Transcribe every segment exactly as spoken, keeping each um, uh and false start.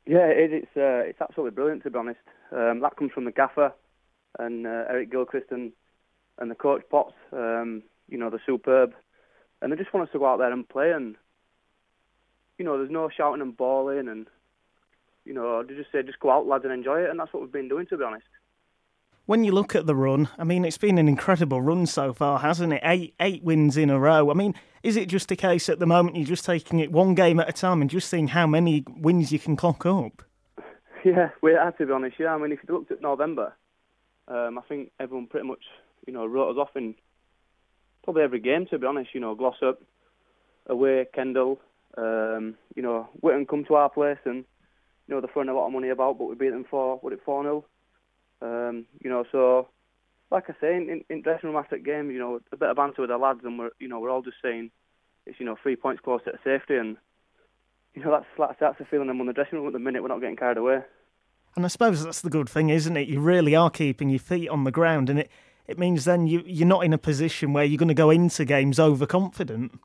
Yeah, it, it's uh, it's absolutely brilliant, to be honest. Um, that comes from the gaffer and uh, Eric Gilchrist and, and the coach Potts. Um, you know, they're superb. And they just want us to go out there and play. And, you know, there's no shouting and bawling. And, you know, they just say, just go out, lads, and enjoy it. And that's what we've been doing, to be honest. When you look at the run, I mean, it's been an incredible run so far, hasn't it? Eight eight wins in a row. I mean, is it just a case at the moment you're just taking it one game at a time and just seeing how many wins you can clock up? Yeah, we are, to be honest, yeah. I mean, if you looked at November, um, I think everyone pretty much, you know, wrote us off in probably every game, to be honest. You know, Glossop, away, Kendall, um, you know, Whitton come to our place and, you know, they're throwing a lot of money about, but we beat them for, what, it four nil? Um, you know, so like I say, in, in dressing room after games, you know, a bit of banter with the lads, and we're, you know, we're all just saying it's, you know, three points closer to safety, and you know, that's that's, that's the feeling I'm on the dressing room at the minute. We're not getting carried away. And I suppose that's the good thing, isn't it? You really are keeping your feet on the ground, and it, it means then you you're not in a position where you're going to go into games overconfident.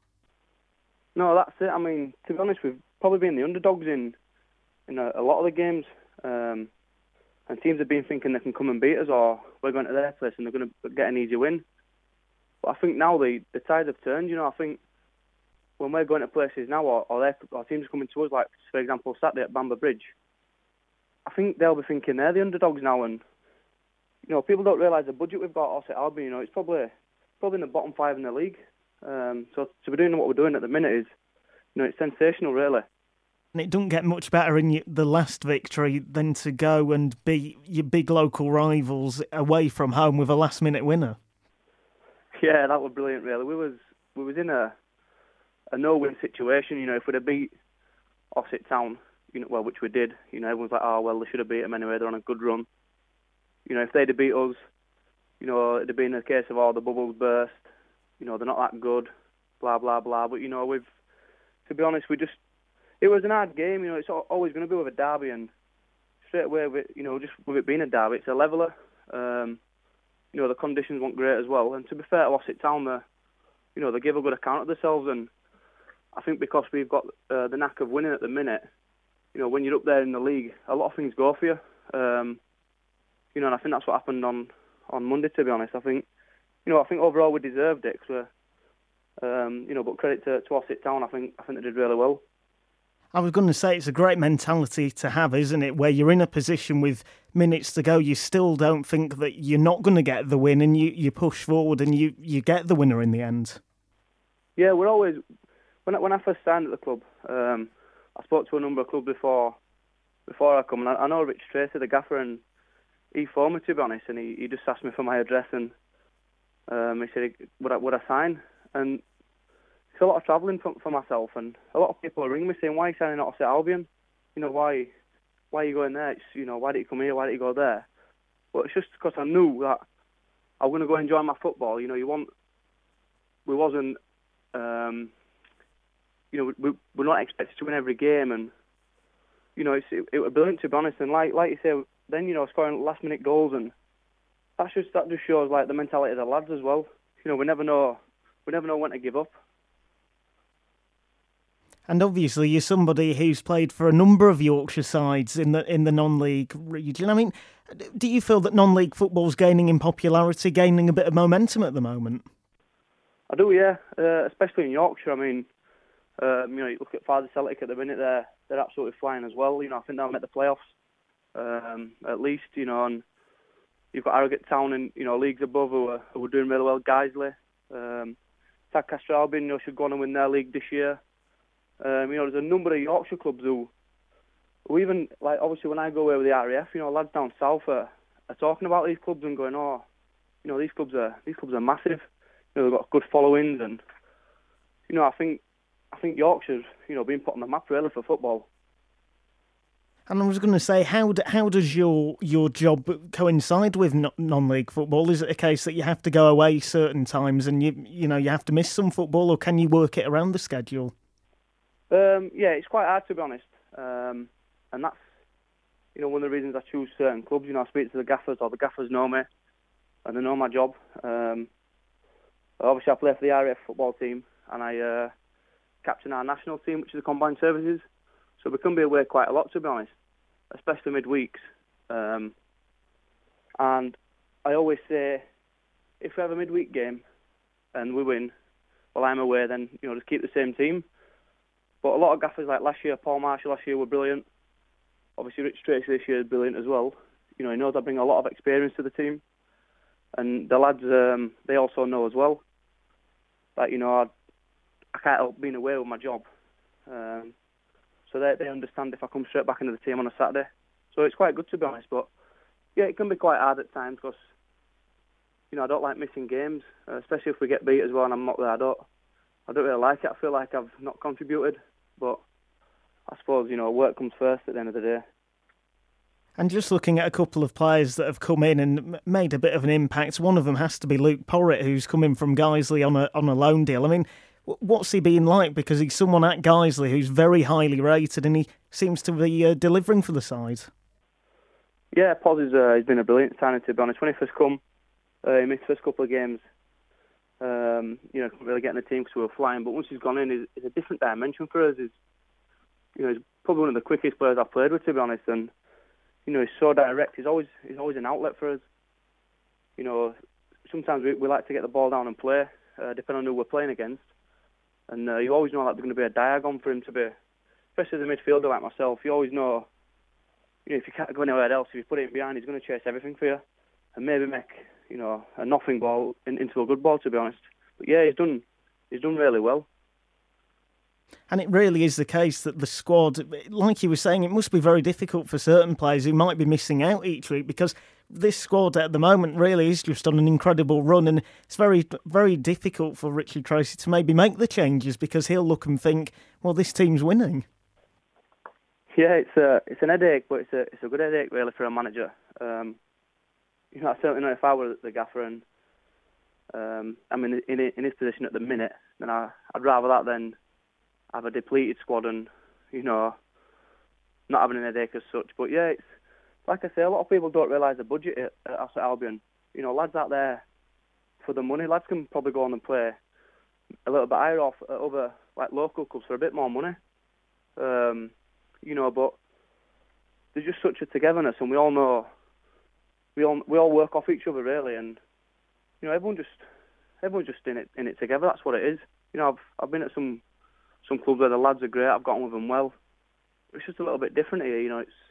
No, that's it. I mean, to be honest, we've probably been the underdogs in in a, a lot of the games. Um, And teams have been thinking they can come and beat us, or we're going to their place and they're going to get an easy win. But I think now the, the tides have turned. You know, I think when we're going to places now, or, or, or teams are coming to us, like, for example, Saturday at Bamber Bridge, I think they'll be thinking they're the underdogs now. And, you know, people don't realise the budget we've got at Ossett Albion. You know, it's probably probably in the bottom five in the league. Um, so to be doing what we're doing at the minute is, you know, it's sensational, really. And it doesn't get much better in the last victory than to go and beat your big local rivals away from home with a last-minute winner. Yeah, that was brilliant, really. We was we was in a a no-win situation. You know, if we'd have beat Ossett Town, you know, well, which we did, you know, everyone's like, oh, well, they should have beat them anyway. They're on a good run. You know, if they'd have beat us, you know, it'd have been a case of, oh, the bubbles burst. You know, they're not that good, blah, blah, blah. But, you know, we've, to be honest, we just, it was an hard game. You know, it's always going to be with a derby, and straight away, with, you know, just with it being a derby, it's a leveller. Um, you know, the conditions weren't great as well. And to be fair to Ossett Town, they, you know, they gave a good account of themselves. And I think because we've got uh, the knack of winning at the minute, you know, when you're up there in the league, a lot of things go for you. Um, you know, and I think that's what happened on, on Monday, to be honest. I think, you know, I think overall we deserved it. Cause we're, um, you know, but credit to, to Ossett Town, I think, I think they did really well. I was going to say it's a great mentality to have, isn't it? Where you're in a position with minutes to go, you still don't think that you're not going to get the win, and you, you push forward and you, you get the winner in the end. Yeah, we're always... When I, when I first signed at the club, um, I spoke to a number of clubs before before I come, and I, I know Rich Tracy, the gaffer, and he phoned me, to be honest, and he, he just asked me for my address, and um, he said, would I, would I sign? And it's a lot of travelling for, for myself, and a lot of people are ringing me saying, why are you signing at Ossett Albion? You know, why why are you going there? It's, you know, why did you come here? Why did you go there? But it's just because I knew that I was going to go enjoy my football. You know, you want... We wasn't... Um, you know, we, we're not expected to win every game, and, you know, it's, it, it was brilliant, to be honest. And like like you say, then, you know, scoring last-minute goals, and that's just, that just shows, like, the mentality of the lads as well. You know, we never know, we never know when to give up. And obviously, you're somebody who's played for a number of Yorkshire sides in the in the non-league region. I mean, do you feel that non-league football's gaining in popularity, gaining a bit of momentum at the moment? I do, yeah, uh, especially in Yorkshire. I mean, um, you know, you look at Father Celtic at the minute; they're they're absolutely flying as well. You know, I think they'll make the playoffs um, at least. You know, and you've got Harrogate Town and, you know, leagues above who are, who are doing really well. Guiseley, um, Tadcaster Albion, you know, should go on and win their league this year. Um, you know, there's a number of Yorkshire clubs who, who even, like, obviously when I go away with the R A F, you know, lads down south are, are talking about these clubs and going, oh, you know, these clubs are these clubs are massive. You know, they've got good followings, and, you know, I think I think Yorkshire's, you know, being put on the map really for football. And I was going to say, how do, how does your your job coincide with non-league football? Is it a case that you have to go away certain times and you you know you have to miss some football, or can you work it around the schedule? Um, yeah, it's quite hard, to be honest, um, and that's, you know, one of the reasons I choose certain clubs. You know, I speak to the gaffers, or the gaffers know me, and they know my job. Um, obviously, I play for the R A F football team, and I uh, captain our national team, which is the Combined Services. So we can be away quite a lot, to be honest. especially midweeks. Um, and I always say, if we have a midweek game and we win, well, I'm away, then, you know, just keep the same team. But a lot of gaffers, like last year, Paul Marshall last year were brilliant. Obviously, Rich Tracy this year is brilliant as well. You know, he knows I bring a lot of experience to the team. And the lads, um, they also know as well that, you know, I, I can't help being away with my job. Um, so they, they understand if I come straight back into the team on a Saturday. So it's quite good, to be honest. But, yeah, it can be quite hard at times because, you know, I don't like missing games, uh, especially if we get beat as well and I'm not there. I don't, I don't really like it. I feel like I've not contributed. But I suppose, you know, work comes first at the end of the day. And just looking at a couple of players that have come in and made a bit of an impact, one of them has to be Luke Porritt, who's coming from Guiseley on a on a loan deal. I mean, what's he been like? Because he's someone at Guiseley who's very highly rated and he seems to be uh, delivering for the side. Yeah, Poz has uh, he's been a brilliant signing, to be honest. When he first come, uh, he missed the first couple of games. Um, you know, couldn't really get in the team because we were flying. But once he's gone in, it's, it's a different dimension for us. He's, you know, he's probably one of the quickest players I've played with, to be honest. And you know, he's so direct. He's always he's always an outlet for us. You know, sometimes we, we like to get the ball down and play, uh, depending on who we're playing against. And uh, you always know that there's going to be a diagon for him to be, especially as a midfielder like myself. You always know, you know, if you can't go anywhere else, if you put it behind, he's going to chase everything for you, and maybe make, you know, a nothing ball in, into a good ball, to be honest. But yeah, he's done he's done really well. And it really is the case that the squad, like you were saying, it must be very difficult for certain players who might be missing out each week because this squad at the moment really is just on an incredible run and it's very, very difficult for Richard Tracy to maybe make the changes because he'll look and think, well, this team's winning. Yeah, it's a it's an headache, but it's a it's a good headache really for a manager. Um, you know, I certainly know if I were the gaffer and um, I'm in, in in his position at the minute, then I I'd rather that than have a depleted squad and, you know, not having an headache as such. But yeah, it's like I say, a lot of people don't realise the budget at, at Asset Albion. You know, lads out there for the money, lads can probably go on and play a little bit higher off at other like local clubs for a bit more money. Um, you know, but there's just such a togetherness, and we all know we all we all work off each other really, and you know, everyone just everyone's just in it in it together. That's what it is. You know, I've I've been at some. Some clubs where the lads are great, I've got on with them well. It's just a little bit different here, you know. It's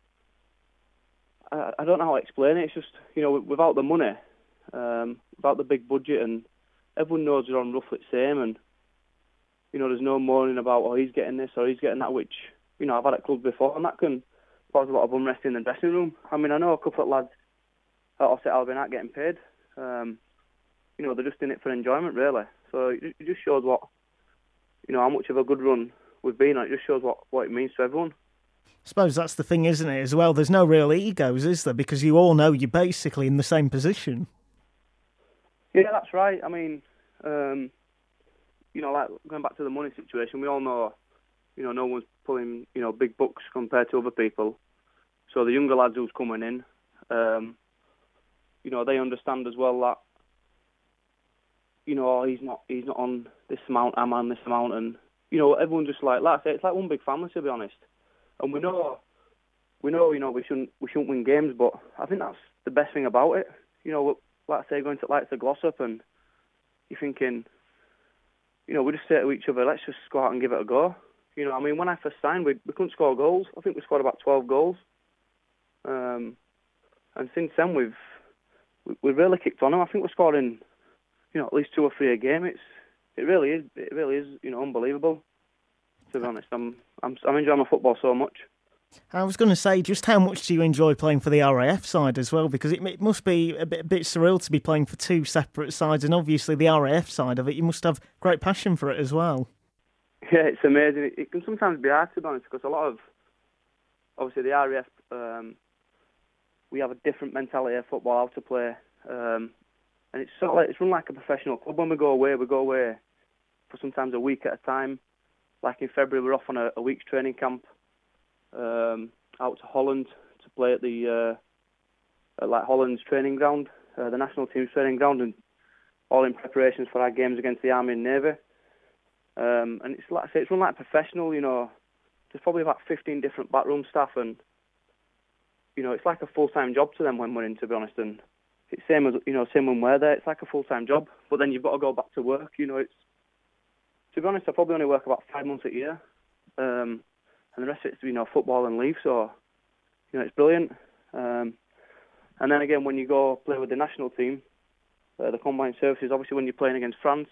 I, I don't know how to explain it. It's just, you know, without the money, um, without the big budget, and everyone knows they're on roughly the same, and you know, there's no moaning about oh he's getting this or he's getting that, which you know I've had at clubs before, and that can cause a lot of unrest in the dressing room. I mean, I know a couple of lads at Asset Albion aren't getting paid. Um, you know, they're just in it for enjoyment, really. So it, it just shows what. You know, how much of a good run we've been on. It just shows what, what it means to everyone. I suppose that's the thing, isn't it, as well? There's no real egos, is there? Because you all know you're basically in the same position. Yeah, that's right. I mean, um, you know, like going back to the money situation, we all know, you know, no one's pulling, you know, big bucks compared to other people. So the younger lads who's coming in, um, you know, they understand as well that, you know, oh, he's not he's not on this amount, I'm on this amount, and you know, everyone just like like I say, it's like one big family, to be honest. And we know, we know, you know, we shouldn't we shouldn't win games, but I think that's the best thing about it. You know, like I say, going to like to Glossop, and you're thinking, you know, we just say to each other, let's just go out and give it a go. You know, I mean, when I first signed, we we couldn't score goals. I think we scored about twelve goals, um, and since then we've we, we've really kicked on. I think we're scoring, you know, at least two or three a game. It's it really is it really is you know unbelievable. To be honest, I'm I'm I'm enjoying my football so much. I was going to say, just how much do you enjoy playing for the R A F side as well? Because it, it must be a bit, a bit surreal to be playing for two separate sides, and obviously the R A F side of it, you must have great passion for it as well. Yeah, it's amazing. It, it can sometimes be hard, to be honest, because a lot of, obviously the R A F, um, we have a different mentality of football, how to play, um, and it's sort of like, it's run like a professional club. When we go away, we go away for sometimes a week at a time. Like in February, we're off on a, a week's training camp. Um, out to Holland to play at the uh, at like Holland's training ground, uh, the national team's training ground, and all in preparations for our games against the Army and Navy. Um, and it's like I say, it's run like professional. You know, there's probably about fifteen different backroom staff, and you know, it's like a full-time job to them when we're in, to be honest. And it's same as, you know, same when we're there. It's like a full-time job. But then you've got to go back to work. You know, it's, to be honest, I probably only work about five months a year. Um, and the rest of it's, you know, football and leave. So, you know, it's brilliant. Um, and then again, when you go play with the national team, uh, the combined services, obviously when you're playing against France,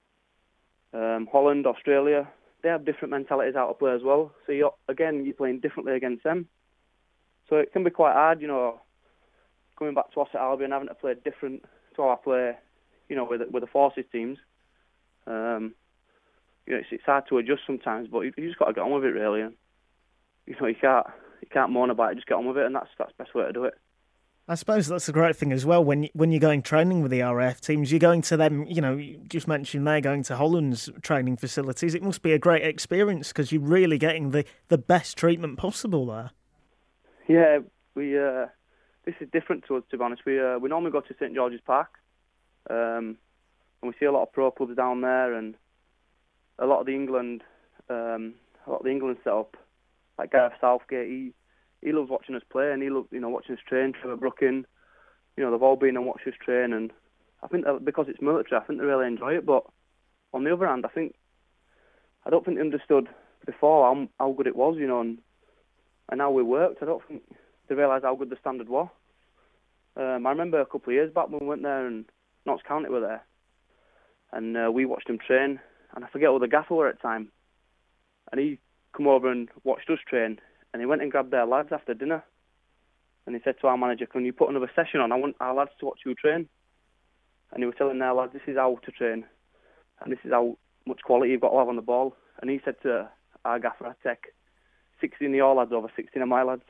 um, Holland, Australia, they have different mentalities how to play as well. So, you're, again, you're playing differently against them. So it can be quite hard, you know, coming back to Ossett Albion, having to play different to how I play, you know, with, with the Forces teams. Um, you know, it's, it's hard to adjust sometimes, but you, you just got to get on with it, really. And, you know, you can't you can't moan about it, just get on with it, and that's that's the best way to do it. I suppose that's a great thing as well. When you, when you're going training with the R A F teams, you're going to them. You know, you just mentioned they're going to Holland's training facilities. It must be a great experience because you're really getting the, the best treatment possible there. Yeah, we. Uh, this is different to us, to be honest. We uh, we normally go to St George's Park, um, and we see a lot of pro clubs down there, and a lot of the England, um, a lot of the England setup. Like Gareth Southgate, he he loves watching us play, and he loves, you know, watching us train. Trevor Brooking, you know, they've all been and watched us train, and I think that because it's military, I think they really enjoy it. But on the other hand, I think I don't think they understood before how how good it was, you know, and and how we worked. I don't think they realised how good the standard was. Um, I remember a couple of years back when we went there, and Notts County were there, and uh, we watched them train, and I forget who the gaffer were at the time, and he come over and watched us train, and he went and grabbed their lads after dinner, and he said to our manager, "Can you put another session on? I want our lads to watch you train." And he was telling their lads, "This is how to train, and this is how much quality you've got to have on the ball." And he said to our gaffer, "I'd take sixteen of your lads over sixteen of my lads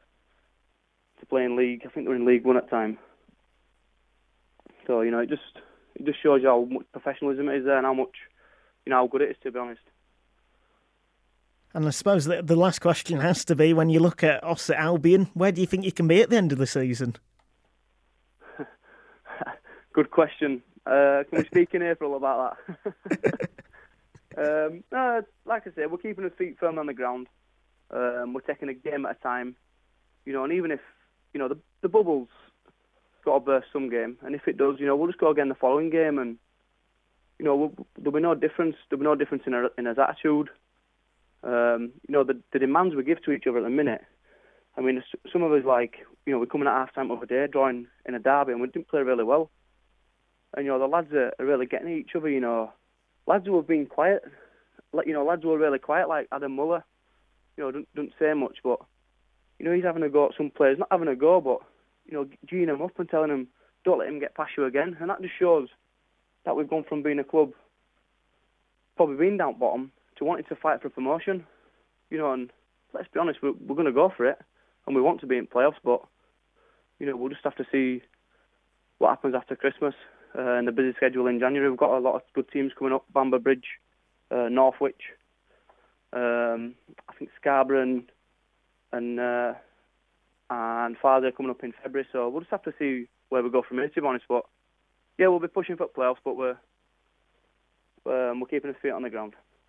to play in league." I think they were in League One at the time. So, you know, it just it just shows you how much professionalism it is there and how much, you know, how good it is, to be honest. And I suppose the, the last question has to be, when you look at Ossett Albion, where do you think you can be at the end of the season? Good question. Uh, can we speak in April about that? um, no, like I say, we're keeping our feet firm on the ground. Um, we're taking a game at a time. You know, and even if, you know, the, the bubble's got to burst some game, and if it does, you know, we'll just go again the following game, and, you know, we'll, there'll be no difference. There'll be no difference in our, in our attitude. Um, you know, the, the demands we give to each other at the minute. I mean, some of us, like, you know, we're coming at half time of a day, drawing in a derby, and we didn't play really well. And, you know, the lads are, are really getting at each other, you know. Lads who have been quiet, like, you know, lads who are really quiet, like Adam Muller, you know, don't, don't say much, but, you know, he's having a go at some players. Not having a go, but, you know, geeing them up and telling them, don't let him get past you again. And that just shows that we've gone from being a club, probably being down bottom, to wanting to fight for promotion, you know, and let's be honest, we're, we're going to go for it, and we want to be in playoffs, but, you know, we'll just have to see what happens after Christmas uh, and the busy schedule in January. We've got a lot of good teams coming up, Bamber Bridge, uh, Northwich, um, I think Scarborough and, and, uh, and Farsley coming up in February, so we'll just have to see where we go from here, to be honest, but, yeah, we'll be pushing for playoffs, but we're, um, we're keeping our feet on the ground.